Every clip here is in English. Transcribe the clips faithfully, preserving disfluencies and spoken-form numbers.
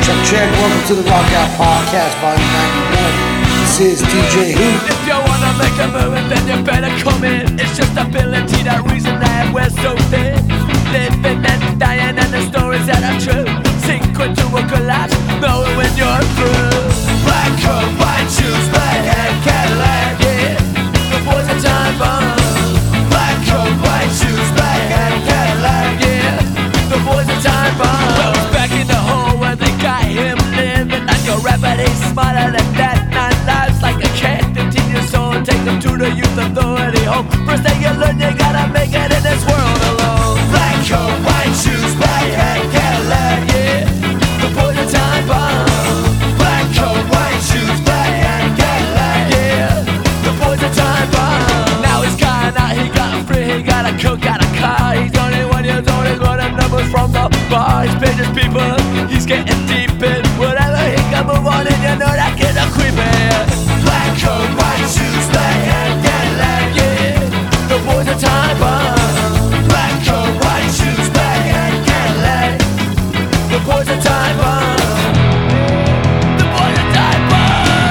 check, check. Welcome to the Rock Out Podcast, Volume ninety-one. This is D J Who. If you wanna make a movement, then you better come in. It's just ability, that reason that we're so thin. Living and dying, and the stories that are true. Sink into a collapse, knowing when you're through. Black coat, white shoes, black hat, Cadillac, yeah. The boys are time bomb. Black coat, white shoes, black hat, Cadillac, yeah. The boys are time bomb. Well, it's back in the hole where they got him living on your rapper, he's smarter than that. Nine lives like a cat, fifteen years old. Take them to the youth authority home. First thing you learn, you gotta make it in this world alone. Black coat, white shoes, black hat, Cadillac, yeah. The boys are time bomb. Black coat, white shoes, black hat, Cadillac, yeah. The boys are time bomb. Now he's gone out, he got free, he got a coat, got a car. He's twenty-one years old, he's running numbers from the bar. He's paid his people, he's getting deep in whatever he can move on, and you know that kid's a creepin'. Black coat, white shoes, black hat, Cadillac, yeah. The boys are time bomb. Black coat, white shoes, black hat, Cadillac. The boys are time bomb. The boys are time bomb.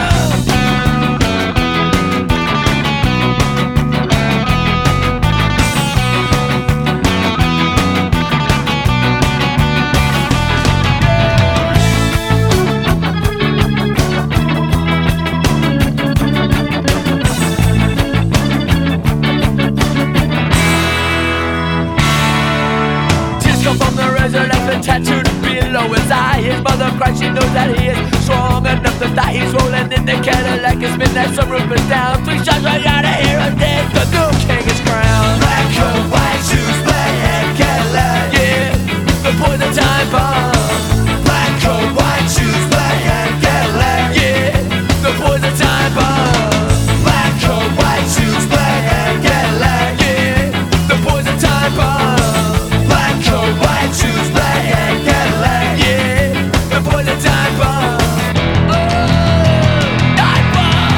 Tattooed below his eye. His mother cries, she knows that he is strong enough to die. He's rolling in the Cadillac, it's midnight, some roof is down. Three shots right out of here and dead, the new king is crowned. Black coat, white shoes, black hat, Cadillac, yeah. The boys are time bomb. Black coat, white shoes, black hat, Cadillac, yeah. The boys are time bomb. Black coat, white shoes, black hat, Cadillac, yeah. The boys are time bomb. Black coat, white shoes, black hat, Cadillac, yeah. The boys are time bomb. Oh, time bomb.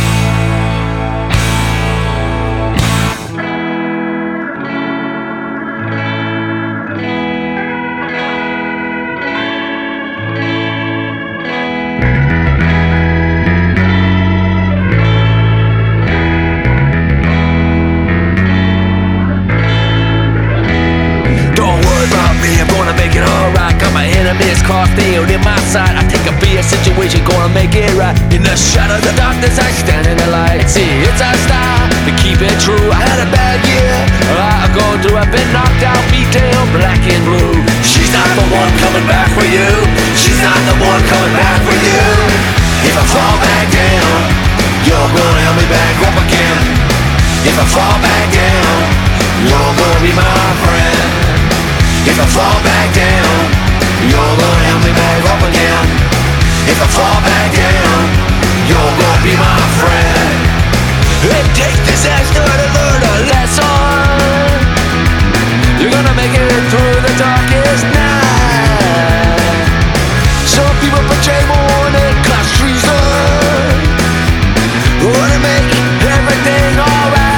Don't worry about me, I'm gonna make it alright. Got my enemies crossed, they on my side. I take a beer situation, gonna make it right. In the shadow of the darkness, I stand in the light. See, it's our style to keep it true. I had a bad year, I go through. I've been knocked out, beat down, black and blue. She's not the one coming back for you. She's not the one coming back for you. If I fall back down, you're gonna help me back up again. If I fall back down, you're gonna be my friend. If I fall back down, you're gonna help me back up again. If I fall back down, you're gonna be my friend. It takes disaster to learn a lesson. You're gonna make it through the darkest night. Some people betray more than class treason. Wanna make everything alright.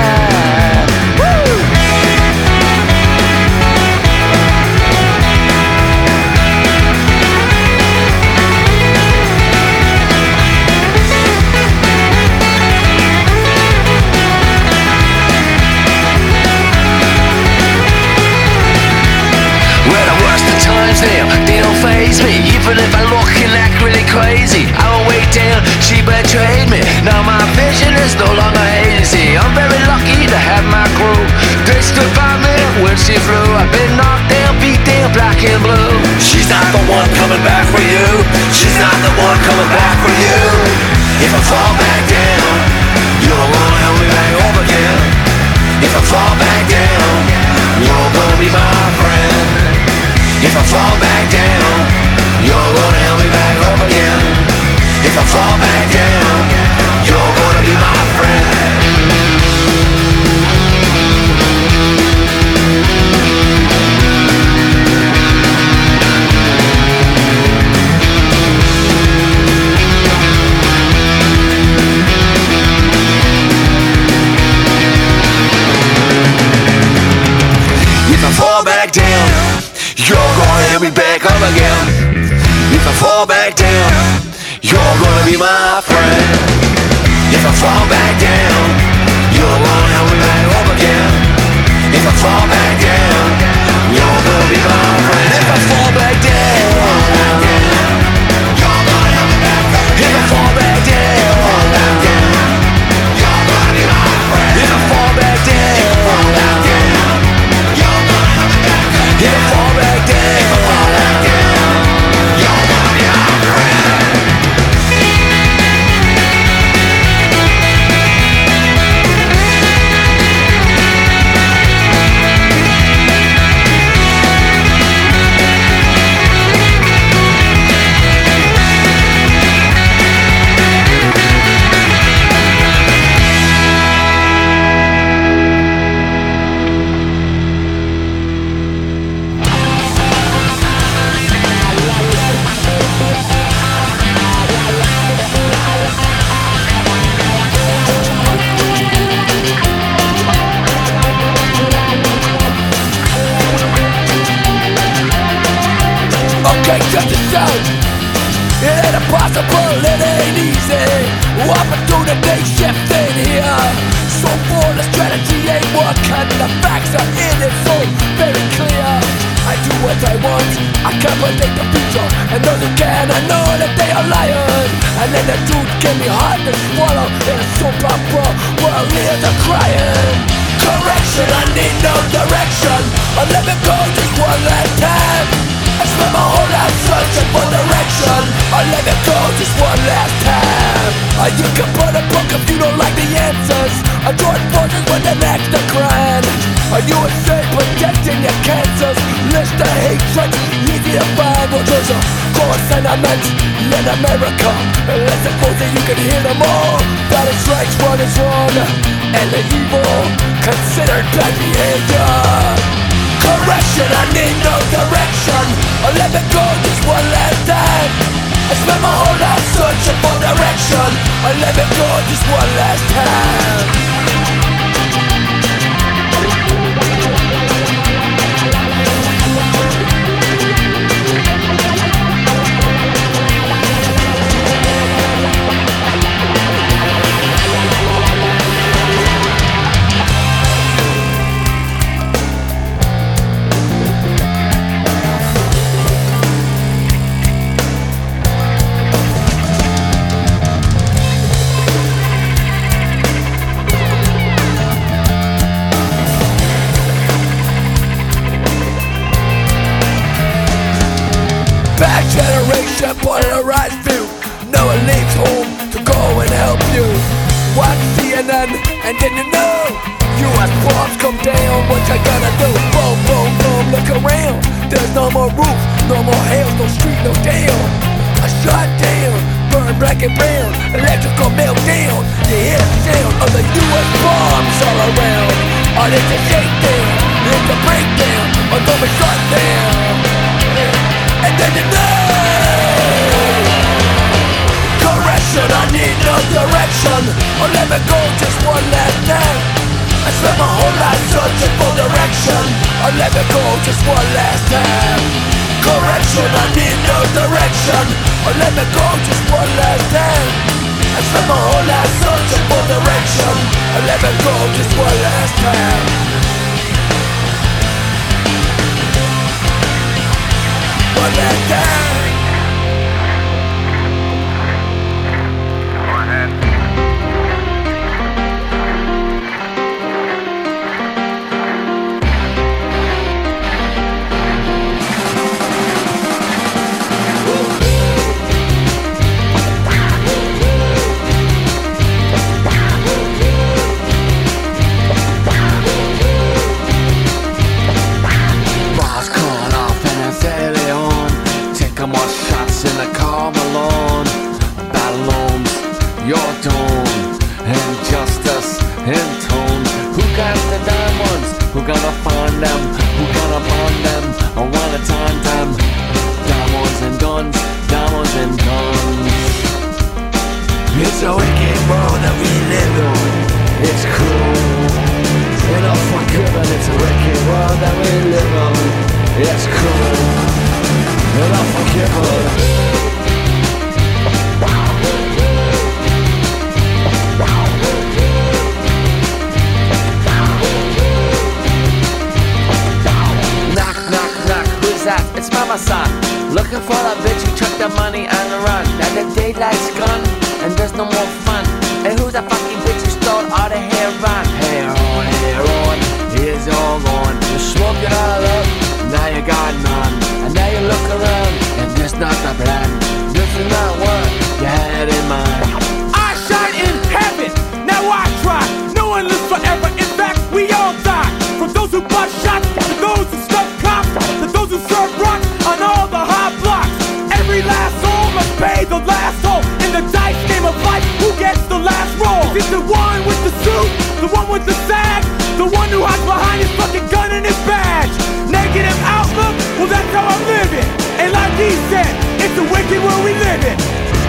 They don't faze me, even if I look and act really crazy. I won't wait till she betrayed me. Now my vision is no longer hazy. I'm very lucky to have my crew. They stood by me when she flew. I've been knocked down, beat down, black and blue. She's not the one coming back for you. She's not the one coming back for you. If I fall back down, you're gonna help me back up again. If I fall back down, you're gonna be my friend. If I fall back down, you're gonna help me back up again. If I fall back down, you're gonna be my friend. fall back down, you're gonna be my friend. If I fall back down, you're gonna help me back up again. If I fall back down, you're gonna be my friend. If I fall back down, you're gonna help me back up again. If I fall back down, you're gonna be my friend. If I fall back down, you're gonna help me back up again. If I fall back down, you're gonna be my friend. Okay, check this out. It ain't impossible, it ain't easy. Opportunity shifting here. So for the strategy ain't working. The facts are in it so very clear. I do what I want, I can't predict the future. And those who can, I know that they are lying. And then the truth can be hard to swallow. In a soap opera where ears are crying. Correction, I need no direction. I'll let it go just one last time. I spent my whole life searching for direction. I let it go just one last time. uh, You can put a book if you don't like the answers. I join forces when the next are crying. Are you a say protecting your cancers? List the hatred, easy to find. Well, there's a core sentiment in America. Let's suppose that you can hear them all. That is right, what is wrong, and the evil considered bad behavior. Correction, I need no direction. I'll let it go just one last time. I spent my whole life searching for direction. I'll let it go just one last time. Back generation, polarized view. No one leaves home to go and help you. Watch C N N and then you know U S bombs come down, what you gonna do? Boom, boom, boom, look around. There's no more roof, no more hails, no street, no dam. A shot down, burn black and brown, electrical meltdown. You hear the sound of the U S bombs all around. Or it's a shakedown, it's a breakdown, or don't be shut down. And then you know. Correction, I need no direction. Or let me go just one last time. I spent my whole life searching for direction. Or let me go just one last time. Correction, I need no direction. Or let me go just one last time. I spent my whole life searching for direction. Or let me go just one last time. One last time. Your tone, injustice in tone. Who got the diamonds? Who gonna find them? Who gonna bond them? Or wanna time them? Diamonds and guns, diamonds and guns. It's a wicked world that we live in. It's cruel and unforgiven. It's a wicked world that we live in. It's cruel and unforgiven. Looking for a bitch who took the money and the run. Now the daylight's gone and there's no more fun. And who's that fucking bitch who stole all the hair on? Hair on, hair on, it's all gone. You smoke it all up, now you got none. And now you look around and this not the plan. This is not what you had in mind. I shine in heaven, now I try. No one lives forever, in fact we all die. From those who bust shots, to those who stuff cops, to those who serve rock on all the hot blocks. Every last soul must pay the last toll. In the dice game of life, who gets the last roll? Is it the one with the suit, the one with the sag, the one who hides behind his fucking gun and his badge? Negative outlook, well that's how I'm living. And like he said, it's a wicked world we live in.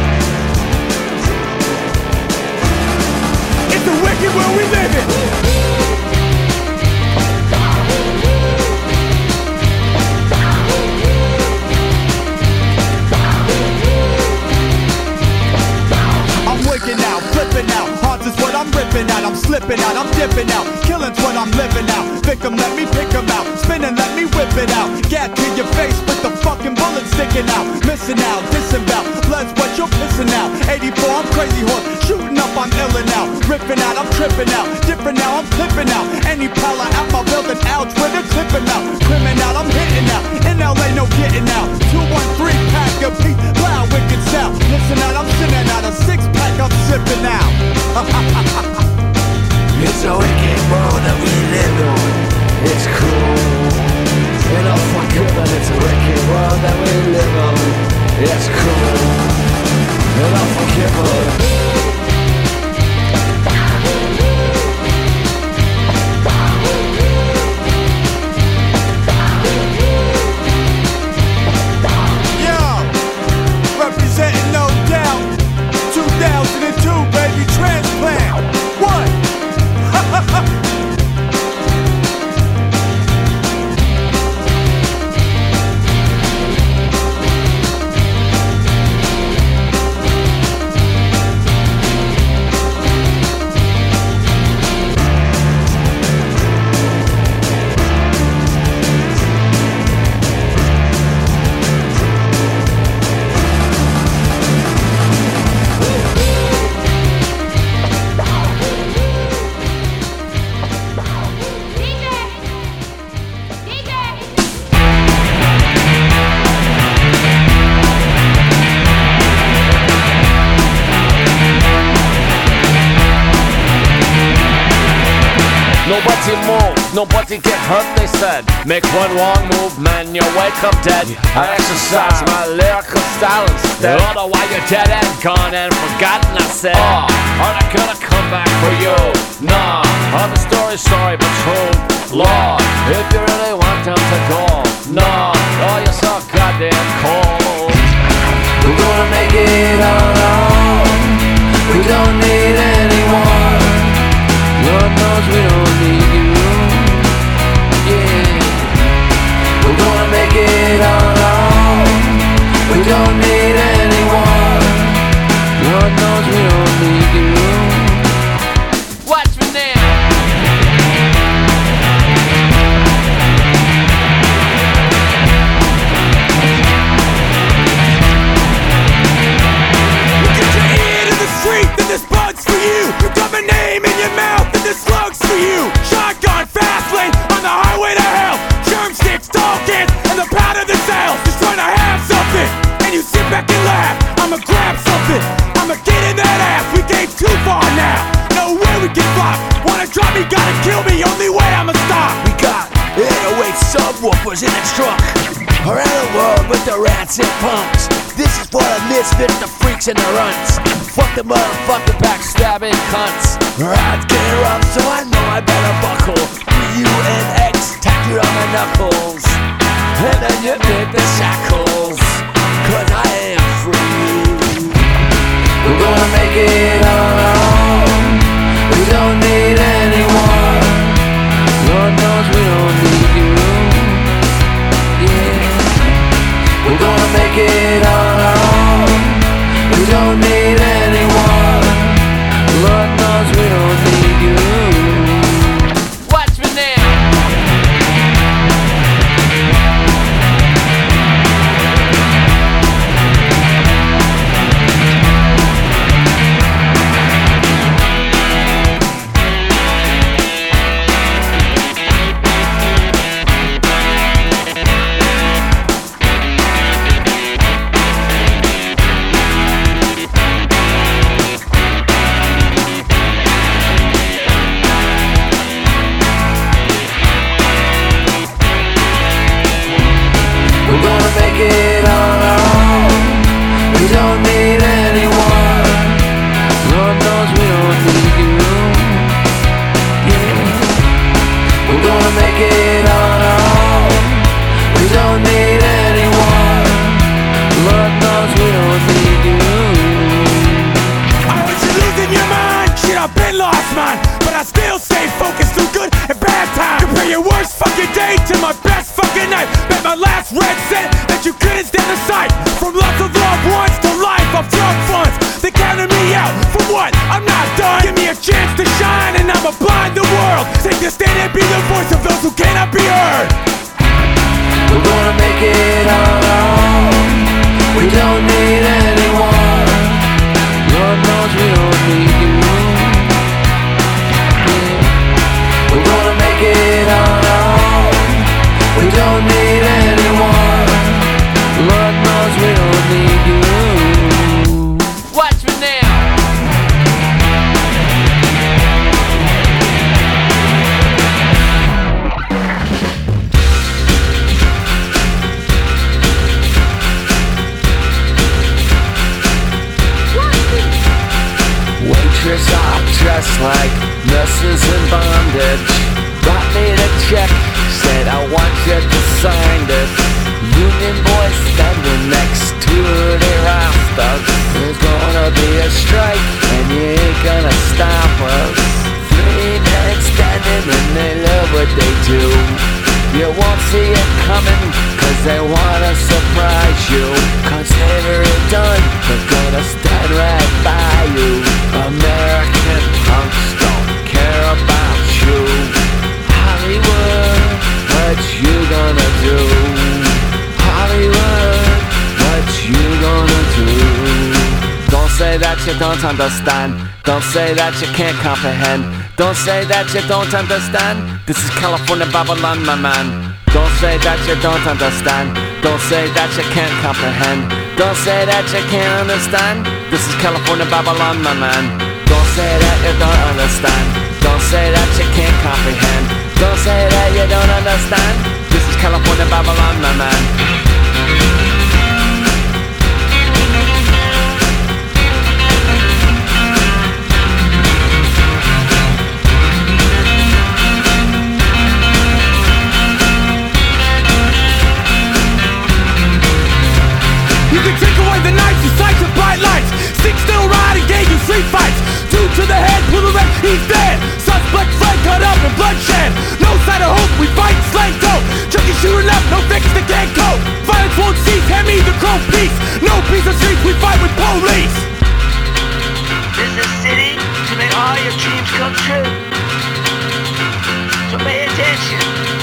It's a wicked world we live in. Wigging out, flipping out, hearts is what I'm ripping out. I'm slipping out, I'm dipping out, killing's what I'm living out. Victim, let me pick 'em out, spinning, let me whip it out. Gap to your face with the fucking bullet sticking out. Missing out, disembowel, blood's what you're pissing out. eighty-four, I'm crazy horse, shooting up, I'm illin' out. Ripping out, I'm tripping out, different now, I'm clipping out. Any pala out my building, ouch, with a clipping out. Criminal, I'm hitting out, in L A no getting out. two one three, pack a beat, loud, wicked sound. Listen out, I'm sitting out, a six pack, I'm sipping out. It's a wicked world that we live in. It's cool and unforgiving. It's a wicked world that we live in. It's cool and unforgiving. Representing no doubt, two thousand two, baby, transplant. What? Nobody move, nobody get hurt, they said. Make one wrong move, man, you wake up dead. I exercise my lyrical style instead. Otherwise you're dead and gone and forgotten, I said. Oh, are they gonna come back for you? Nah, all the story's sorry but true. Lord, if you really want them to go, nah, oh, you're so goddamn cold. We're gonna make it our own. We don't need anyone. Lord knows we don't need you. Yeah, we're gonna make it our own. We don't need anyone. Lord knows we don't need you. Watch me now. You get your ear to the street, then this bud's for you. You got my name in your mouth, and this slug's for you. Shotgun, fast lane, on the highway to hell. Germ sticks, dog cans, and the pound of the sales. Just trying to have something, and you sit back and laugh. I'ma grab something, I'ma get in that ass. We came too far now, no way we can flop. Wanna drop me, gotta kill me, only way I'ma stop. We got eight oh eight subwoofers in the truck. Around the world with the rats and punks. This is for the misfits, the freaks and the runts. Fuck the motherfucking backstabbing cunts. Rides get rough, so I know I better buckle. U N X tattooed on my knuckles. And then you pick the shackles, cause I am free. We're gonna make it our own. We don't need anyone. Lord knows we don't need you. Yeah, we're gonna make it our own. We don't need anyone. Lord knows we don't need you. Watch me now. dressed like nurses in bondage. Write me the check, said I want you to sign this. Union boys standing next to the rafters. There's gonna be a strike and you ain't gonna stop us. Three men standing and they love what they do. You won't see it coming, cause they wanna surprise you. Consider it done, they're gonna stand right by you. American punks don't care about you. Hollywood, what you gonna do? Hollywood, what you gonna do? Don't say that you don't understand. Don't say that you can't comprehend. Don't say that you don't understand. This is California Babylon, my man. Don't say that you don't understand. Don't say that you can't comprehend. Don't say that you can't understand. This is California Babylon, my man. Don't say that you don't understand. Don't say that you can't comprehend. Don't say that you don't understand. This is California Babylon, my man. You can take away the nights, the sights of bright lights. Stick still, ride, engage in street fights. Two to the head, pull the red, he's dead. Suspect flag cut up and bloodshed. No sign of hope, we fight and slang dope. Chucky shooting up, no fix the can't cope. Violence won't cease, hand me the crow piece. No peace of streets, we fight with police. This is a city to make all your dreams come true. So pay attention.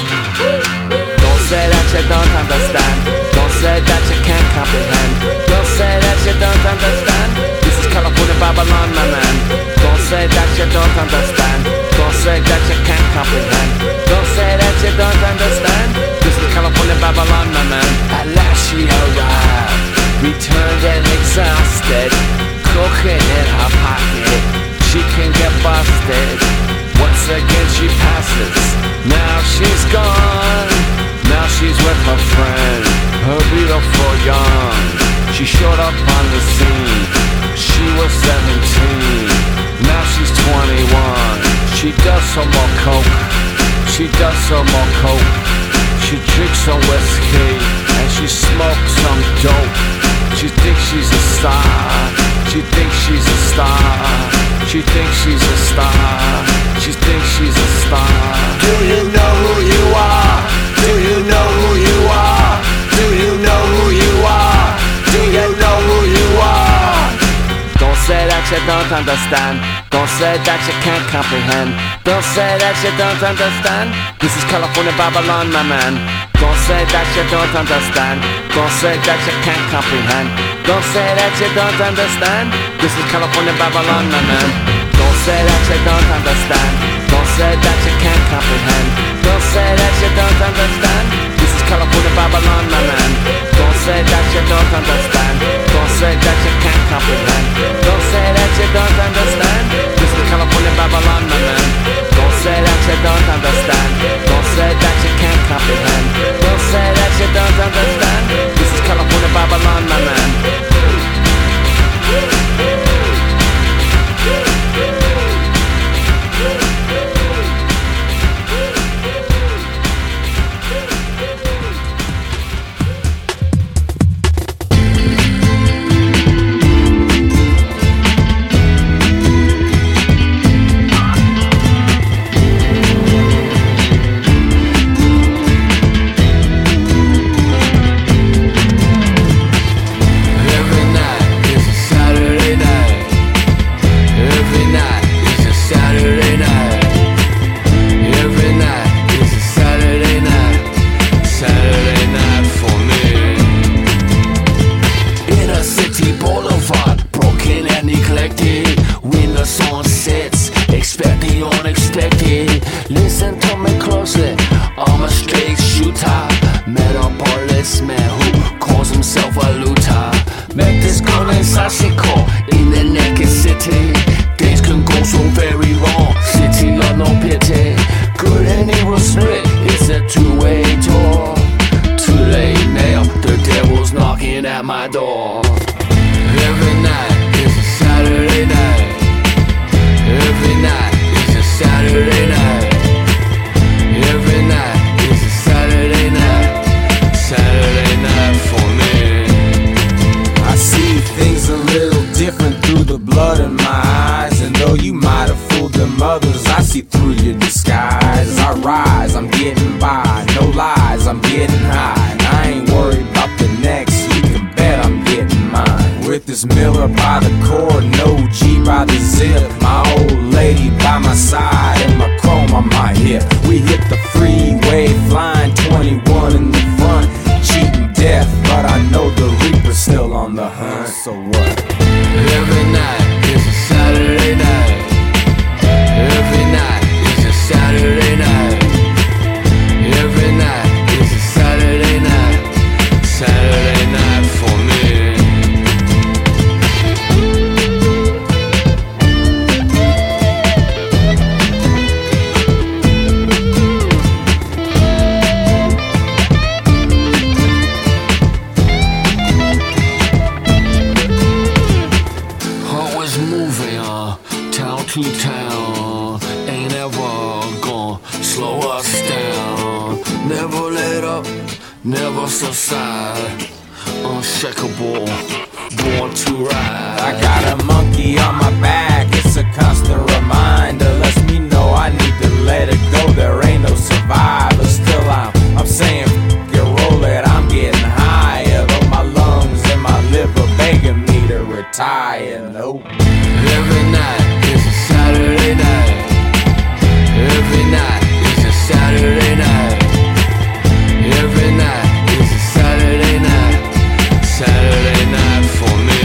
Don't say that you don't understand. Don't say that you can't comprehend. Don't say that you don't understand. This is California Babylon, my man. Don't say that you don't understand. Don't say that you can't comprehend. Don't say that you don't understand. This is California Babylon, my man. At last she arrived, returned and exhausted. Cocaine in her pocket, she can get busted. Once again she passes, now she's gone. Now she's with her friend, her beautiful young. She showed up on the scene, she was seventeen. Now she's twenty-one. She does some more coke, she does some more coke. She drinks some whiskey, and she smokes some dope. She thinks she's a star, she thinks she's a star. She thinks she's a star, she thinks she's a star. Do you know who you are? Do you know who you are? Do you know who you are? Do you know who you are? Don't say that you don't understand. Don't say that you can't comprehend. Don't say that you don't understand. This is California Babylon, my man. Don't say that you don't understand. Don't say that you can't comprehend. Don't say that you don't understand. This is California Babylon, my man. Don't say that you don't understand. Don't say that you can't comprehend. Don't say that you don't understand. This is California Babylon, my man. Don't say that you don't understand. Don't say that you can't comprehend. Don't say that you don't understand. This is California Babylon, my man. Don't say that you don't understand. Don't say that you can't comprehend. Don't say that you don't understand. This is California Babylon, my man. Every night is a Saturday night. Every night with this Miller by the cord, no G by the zip. My old lady by my side and my chrome on my hip. We hit the freeway flying twenty-one in the front, cheating death, but I know the Reaper's still on the hunt. So what? Every night is a Saturday night. Every night is a Saturday night. Every night is a Saturday night. Saturday night for me. Always moving on, town to town. Ain't ever gonna slow us down. Never let up, never subside. Unshakable, born to ride. I got a monkey on my back, it's a constant reminder. Lets me know I need to let it go, there ain't no survivor. Still I'm, I'm saying f*** it, roll it, I'm getting higher. Though my lungs and my liver begging me to retire, nope. Every night is a Saturday night. Every night is a Saturday night. Every night is a Saturday night. Saturday night for me.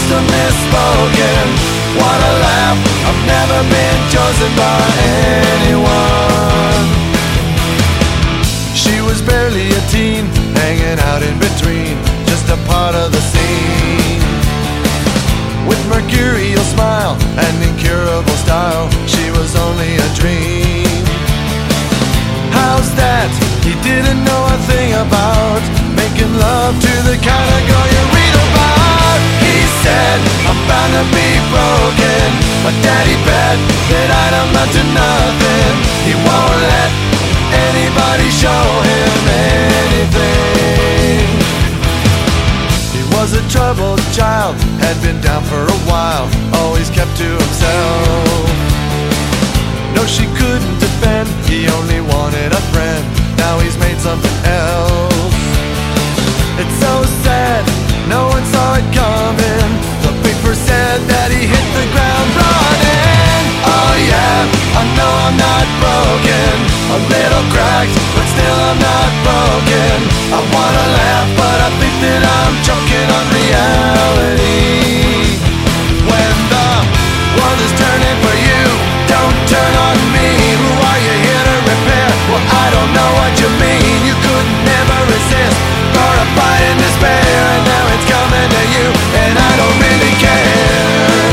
just a misspoken. What a laugh, I've never been chosen by anyone. She was barely a teen, hanging out in between, just a part of the scene. With mercurial smile and incurable style, she was only a dream. How's that? He didn't know a thing about making love to the kind of girl you read about. He said, I'm bound to be broken. My daddy bet that I'd amount to nothing. He won't let anybody show him anything. He was a troubled child, had been down for a while, always kept to himself. No, she couldn't defend, he only wanted a friend. Now he's made something else. It's so sad, no one saw it coming. The paper said that he hit the ground running. Oh yeah, I know I'm not broken, a little cracked, but still I'm not broken. I wanna laugh, but I think that I'm choking on reality. When the world is turning for you, don't turn on me. Who are you here to repair? Well, I don't know what you mean. You could never resist, horrified in despair, and now it's coming to you, and I don't really care.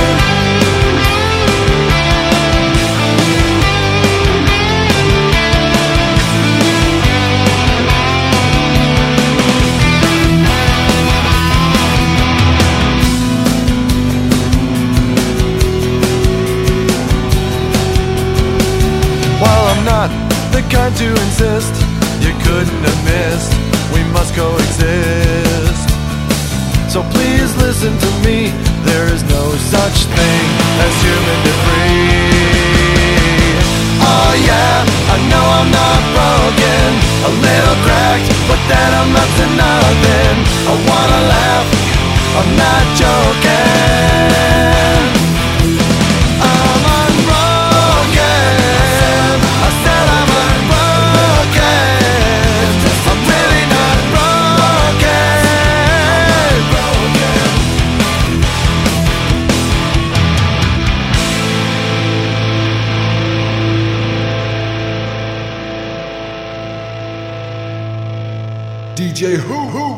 While I'm not the kind to insist, you couldn't have missed, we must coexist. So please listen to me, there is no such thing as human debris. Oh yeah, I know I'm not broken, a little cracked, but that amounts to nothing. I wanna laugh, I'm not joking. I'm unbroken, I said I'm unbroken. I'm really not broken. D J Who Who.